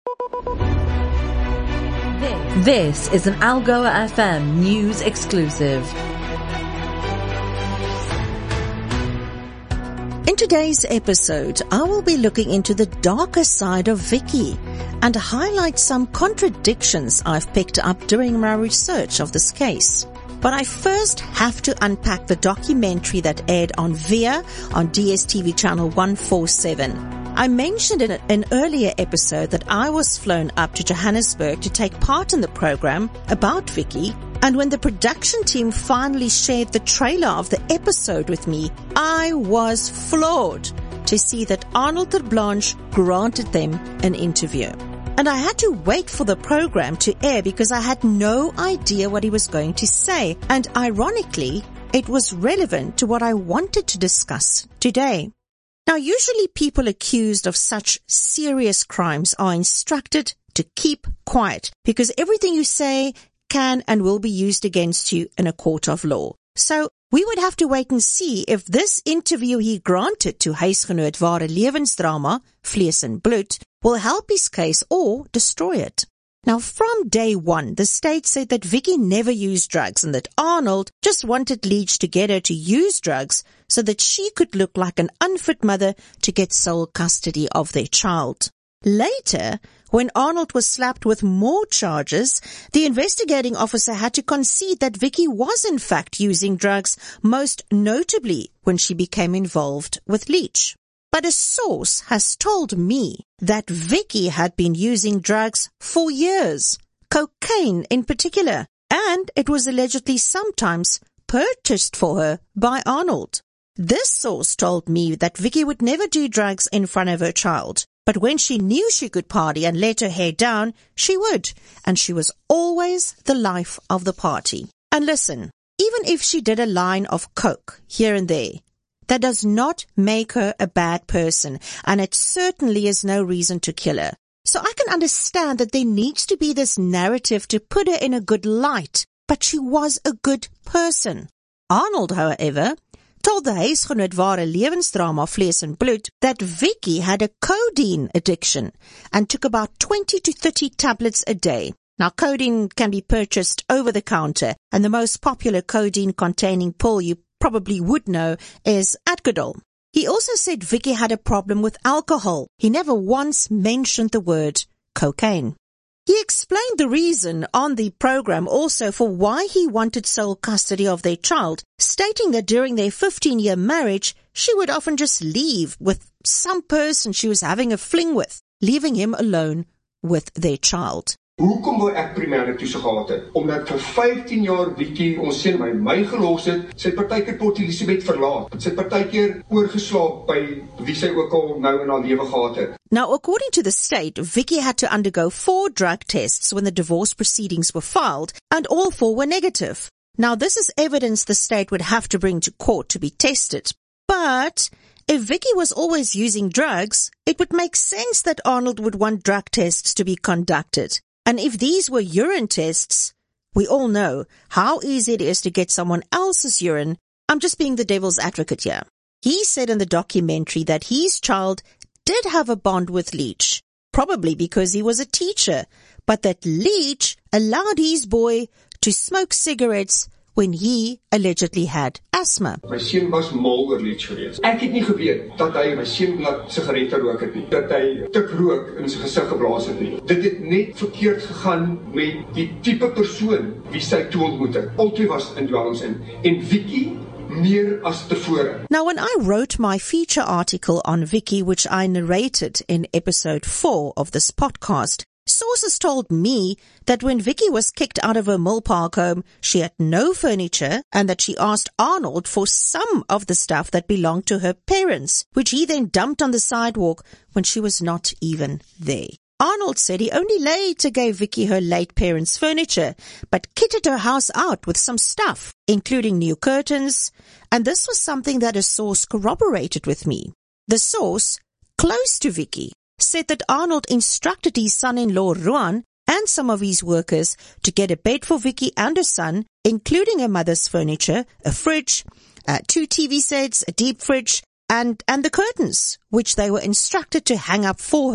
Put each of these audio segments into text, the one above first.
This is an Algoa FM news exclusive. In today's episode, I will be looking into the darker side of Vicky and highlight some contradictions I've picked up during my research of this case. But I first have to unpack the documentary that aired on VIA on DSTV channel 147. I mentioned in an earlier episode that I was flown up to Johannesburg to take part in the program about Vicky, and when the production team finally shared the trailer of the episode with me, I was floored to see that Arnold ter Blanche granted them an interview. And I had to wait for the program to air because I had no idea what he was going to say. And ironically, it was relevant to what I wanted to discuss today. Now, usually people accused of such serious crimes are instructed to keep quiet because everything you say can and will be used against you in a court of law. So we would have to wait and see if this interview he granted to Huisgenoot Ware Lewensdrama, Vlees en Bloed, will help his case or destroy it. Now, from day one, the state said that Vicky never used drugs and that Arnold just wanted Leach to get her to use drugs so that she could look like an unfit mother to get sole custody of their child. Later, when Arnold was slapped with more charges, the investigating officer had to concede that Vicky was in fact using drugs, most notably when she became involved with Leach. But a source has told me that Vicky had been using drugs for years, cocaine in particular, and it was allegedly sometimes purchased for her by Arnold. This source told me that Vicky would never do drugs in front of her child, but when she knew she could party and let her hair down, she would, and she was always the life of the party. And listen, even if she did a line of coke here and there, that does not make her a bad person, and it certainly is no reason to kill her. So I can understand that there needs to be this narrative to put her in a good light, but she was a good person. Arnold, however, told the Huisgenoot Ware Lewensdrama Vlees en Bloed that Vicky had a codeine addiction and took about 20 to 30 tablets a day. Now, codeine can be purchased over the counter, and the most popular codeine-containing pill you probably would know is Adcodol. He also said Vicky had a problem with alcohol. He never once mentioned the word cocaine. He explained the reason on the program also for why he wanted sole custody of their child, stating that during their 15-year marriage, she would often just leave with some person she was having a fling with, leaving him alone with their child. Hoekom wou ek primêre toesig gehad het? Omdat vir 15 jaar Vicky ons seun my gelos het, sy het partykeer Port Elizabeth verlaat. Sy het partykeer oorgeslaap by wie sy ook al nou in haar lewe gehad het. Now, according to the state, Vicky had to undergo 4 drug tests when the divorce proceedings were filed, and all 4 were negative. Now, this is evidence the state would have to bring to court to be tested. But if Vicky was always using drugs, it would make sense that Arnold would want drug tests to be conducted. And if these were urine tests, we all know how easy it is to get someone else's urine. I'm just being the devil's advocate here. He said in the documentary that his child did have a bond with Leach, probably because he was a teacher, but that Leach allowed his boy to smoke cigarettes when he allegedly had asthma. My seun was mal oor Leach geweest. Ek het nie geweet dat hy my seun laat sigarette rook het nie, dat hy tik rook in sy gesig geblaas het nie. Dit het net verkeerd gegaan met die tipe persoon wie sy toe ontmoet het. Albei was in dwelms in. En Vicky meer as tevore. Now, when I wrote my feature article on Vicky, which I narrated in episode 4 of this podcast, sources told me that when Vicky was kicked out of her Millpark home, she had no furniture and that she asked Arnold for some of the stuff that belonged to her parents, which he then dumped on the sidewalk when she was not even there. Arnold said he only later gave Vicky her late parents' furniture, but kitted her house out with some stuff, including new curtains, and this was something that a source corroborated with me. The source, close to Vicky, said that Arnold instructed his son-in-law Ruan and some of his workers to get a bed for Vicky and her son, including her mother's furniture, a fridge, 2 TV sets, a deep fridge, and the curtains, which they were instructed to hang up for her.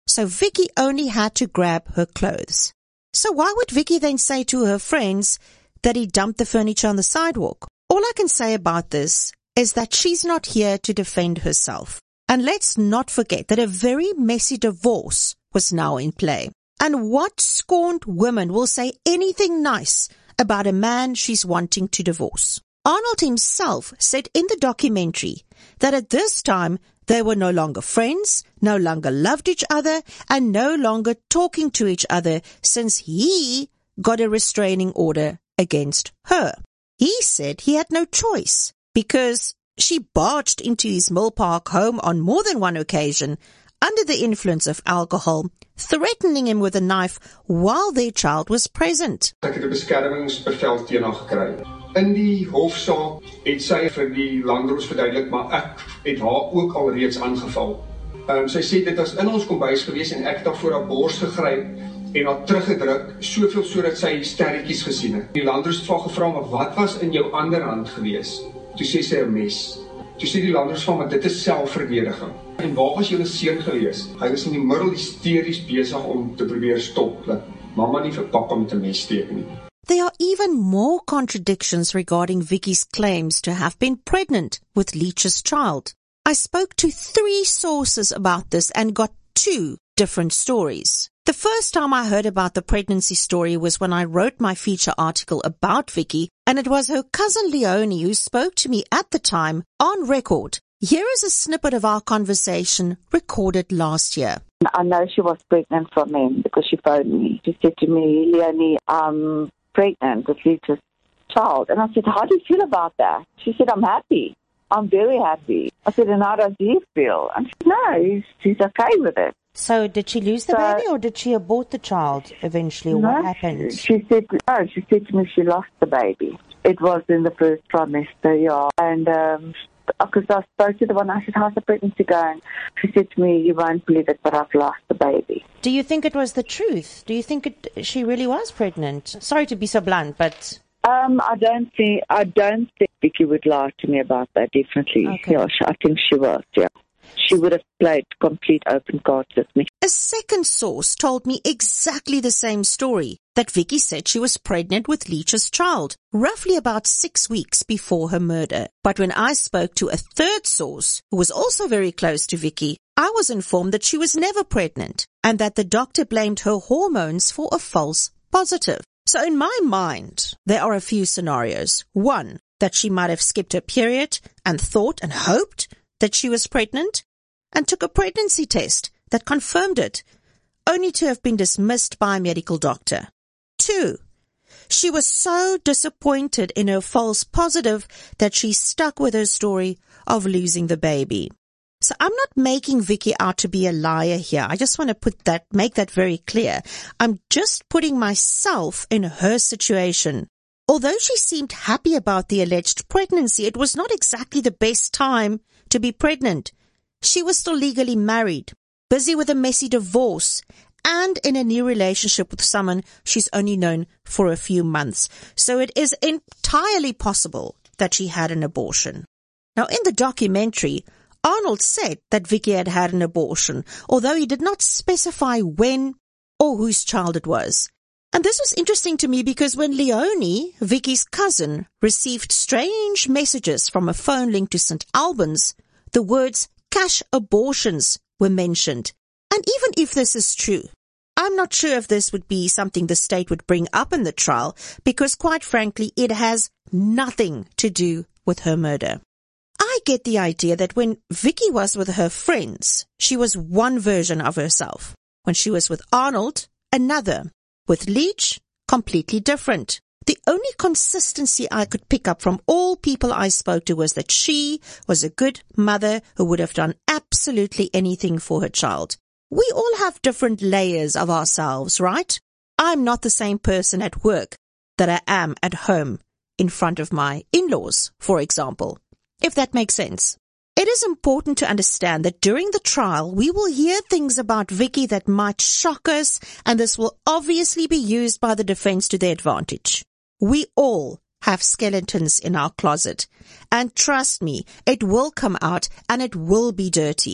So Vicky only had to grab her clothes. So why would Vicky then say to her friends that he dumped the furniture on the sidewalk? All I can say about this is that she's not here to defend herself. And let's not forget that a very messy divorce was now in play. And what scorned woman will say anything nice about a man she's wanting to divorce? Arnold himself said in the documentary that at this time they were no longer friends, no longer loved each other, and no longer talking to each other since he got a restraining order against her. He said he had no choice because she barged into his Mill Park home on more than one occasion under the influence of alcohol, threatening him with a knife while their child was present. Ek het 'n beskermingsbevel teen haar gekry. In die hofsaak het sy vir die landdros verduidelik, maar ek het haar ook al reeds aangeval. Sy sê dit was in ons kombuis gewees en ek het haar voor haar bors gegryp en haar teruggedruk, soveel sodat sy sterretjies gesien het. Die landdros het vir haar gevra, maar wat was in jou ander hand gewees? Toe sê sy 'n mes. Toe sê die landdros van, maar dit is selfverdediging. En waar was julle seun gewees? Hy was in die middel hysteries besig om te probeer stop, dat mamma nie vir pappa met 'n mes steek nie. There are even more contradictions regarding Vicky's claims to have been pregnant with Leach's child. I spoke to 3 sources about this and got 2 different stories. The first time I heard about the pregnancy story was when I wrote my feature article about Vicky, and it was her cousin Leonie who spoke to me at the time on record. Here is a snippet of our conversation recorded last year. I know she was pregnant from him because she phoned me. She said to me, Leonie, I'm pregnant with Leach's child. And I said, how do you feel about that? She said, I'm happy. I'm very happy. I said, and how does he feel? And she said, no, he's okay with it. So did she lose the baby or did she abort the child eventually? Or what happened? She said to me she lost the baby. It was in the first trimester, yeah. And because I spoke to the one, I said, how's the pregnancy going? She said to me, you won't believe it, but I've lost the baby. Do you think it was the truth? Do you think she really was pregnant? Sorry to be so blunt, but... I don't think Vicky would lie to me about that, definitely. Okay. Yeah, I think she was, yeah. She would have played complete open cards with me. A second source told me exactly the same story, that Vicky said she was pregnant with Leach's child, roughly about 6 weeks before her murder. But when I spoke to a third source, who was also very close to Vicky, I was informed that she was never pregnant, and that the doctor blamed her hormones for a false positive. So in my mind, there are a few scenarios. One, that she might have skipped her period and thought and hoped that she was pregnant and took a pregnancy test that confirmed it, only to have been dismissed by a medical doctor. 2, she was so disappointed in her false positive that she stuck with her story of losing the baby. So I'm not making Vicky out to be a liar here. I just want to make that very clear. I'm just putting myself in her situation. Although she seemed happy about the alleged pregnancy, it was not exactly the best time to be pregnant. She was still legally married, busy with a messy divorce, and in a new relationship with someone she's only known for a few months. So it is entirely possible that she had an abortion. Now, in the documentary, Arnold said that Vicky had had an abortion, although he did not specify when or whose child it was. And this was interesting to me because when Leonie, Vicky's cousin, received strange messages from a phone linked to St. Albans, the words cash abortions were mentioned. And even if this is true, I'm not sure if this would be something the state would bring up in the trial because, quite frankly, it has nothing to do with her murder. I get the idea that when Vicky was with her friends, she was one version of herself. When she was with Arnold, another. With Leach, completely different. The only consistency I could pick up from all people I spoke to was that she was a good mother who would have done absolutely anything for her child. We all have different layers of ourselves, right? I'm not the same person at work that I am at home in front of my in-laws, for example, if that makes sense. It is important to understand that during the trial, we will hear things about Vicky that might shock us, and this will obviously be used by the defense to their advantage. We all have skeletons in our closet, and trust me, it will come out and it will be dirty.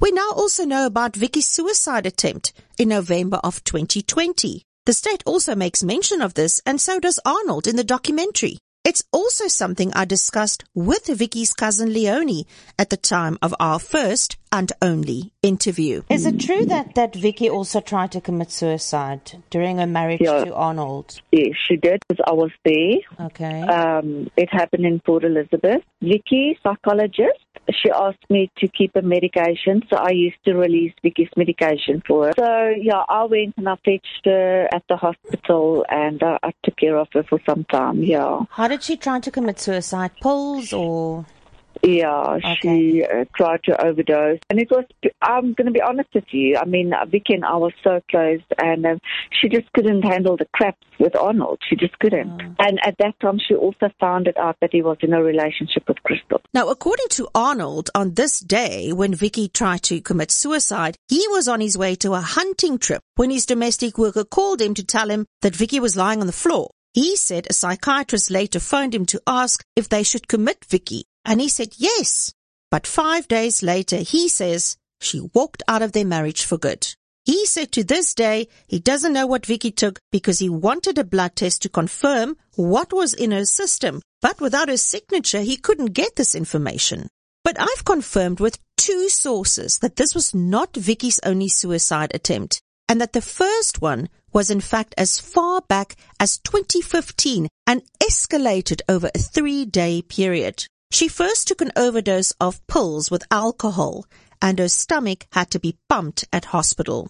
We now also know about Vicky's suicide attempt in November of 2020. The state also makes mention of this, and so does Arnold in the documentary. It's also something I discussed with Vicky's cousin Leonie at the time of our first and only interview. Is it true that Vicky also tried to commit suicide during her marriage to Arnold? Yes, she did, because I was there. Okay. It happened in Port Elizabeth. Vicky, psychologist, she asked me to keep her medication, so I used to release Vicky's medication for her. So, I went and I fetched her at the hospital, and I took care of her for some time, How did she try to commit suicide? Pills or...? Yeah, okay. She tried to overdose. And it was, I'm going to be honest with you, I mean, Vicky and I were so close, and she just couldn't handle the crap with Arnold. She just couldn't. And at that time, she also found it out that he was in a relationship with Crystal. Now, according to Arnold, on this day when Vicky tried to commit suicide, he was on his way to a hunting trip when his domestic worker called him to tell him that Vicky was lying on the floor. He said a psychiatrist later phoned him to ask if they should commit Vicky. And he said yes. But 5 days later, he says she walked out of their marriage for good. He said to this day, he doesn't know what Vicky took because he wanted a blood test to confirm what was in her system. But without her signature, he couldn't get this information. But I've confirmed with 2 sources that this was not Vicky's only suicide attempt, and that the first one was in fact as far back as 2015 and escalated over a 3-day period. She first took an overdose of pills with alcohol, and her stomach had to be pumped at hospital.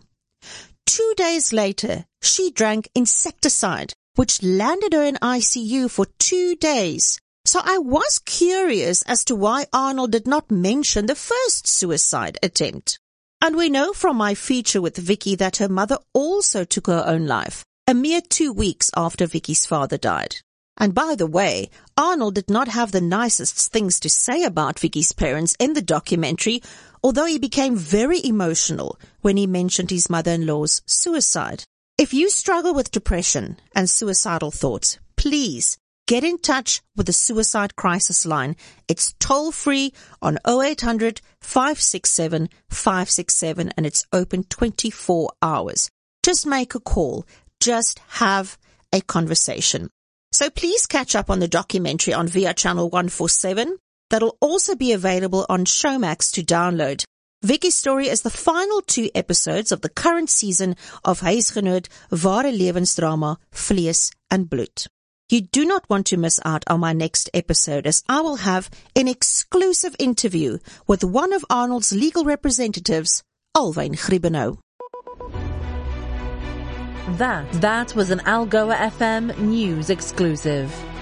2 days later, she drank insecticide, which landed her in ICU for 2 days. So I was curious as to why Arnold did not mention the first suicide attempt. And we know from my feature with Vicky that her mother also took her own life, a mere 2 weeks after Vicky's father died. And by the way, Arnold did not have the nicest things to say about Vicky's parents in the documentary, although he became very emotional when he mentioned his mother-in-law's suicide. If you struggle with depression and suicidal thoughts, please get in touch with the Suicide Crisis Line. It's toll-free on 0800 567 567, and it's open 24 hours. Just make a call. Just have a conversation. So please catch up on the documentary on Via Channel 147. That'll also be available on Showmax to download. Vicky's story is the final 2 episodes of the current season of Huisgenoot Ware Lewensdrama Vlees en Bloed. You do not want to miss out on my next episode, as I will have an exclusive interview with one of Arnold's legal representatives, Alwyn Griebenau. That was an Algoa FM news exclusive.